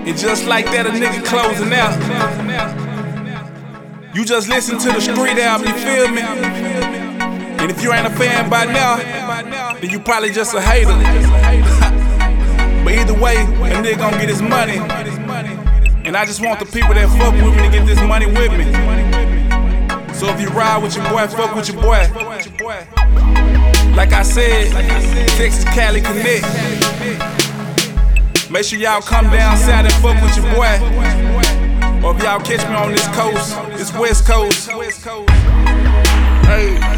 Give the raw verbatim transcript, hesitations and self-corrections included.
And just like that, a nigga closing out. You just listen to the street album, you feel me? And if you ain't a fan by now, then you probably just a hater. But either way, a nigga gon' get his money. And I just want the people that fuck with me to get this money with me. So if you ride with your boy, fuck with your boy. Like I said, Texas Cali Connect. Make sure y'all come down south and fuck with your boy. Or if y'all catch me on this coast, this West Coast. Hey.